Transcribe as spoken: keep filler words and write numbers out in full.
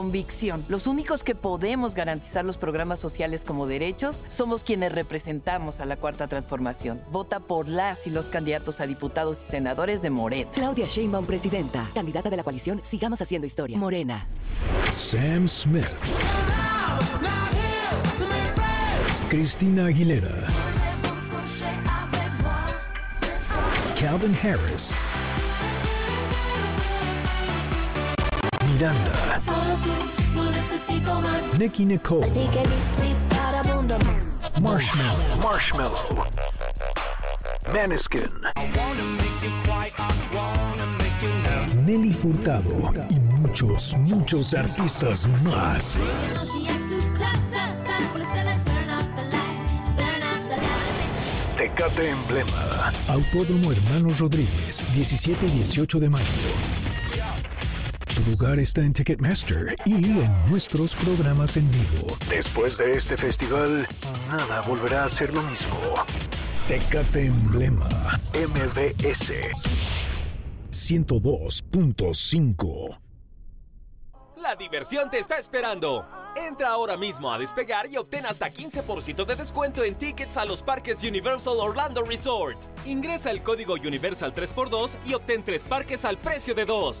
Convicción. Los únicos que podemos garantizar los programas sociales como derechos somos quienes representamos a la Cuarta Transformación. Vota por las y los candidatos a diputados y senadores de Morena. Claudia Sheinbaum, presidenta. Candidata de la coalición Sigamos Haciendo Historia. Morena. Sam Smith. Cristina Aguilera. Calvin Harris. Miranda. Nicki Nicole. Marshmello. Marshmello. Maneskin. Nelly Furtado y muchos, muchos artistas más. Tecate Emblema. Autódromo Hermanos Rodríguez, diecisiete y dieciocho de mayo. Tu lugar está en Ticketmaster y en nuestros programas en vivo. Después de este festival, nada volverá a ser lo mismo. Tecate Emblema, M B S ciento dos punto cinco. La diversión te está esperando. Entra ahora mismo a Despegar y obtén hasta quince por ciento de descuento en tickets a los parques Universal Orlando Resort. Ingresa el código Universal tres por dos y obtén tres parques al precio de dos.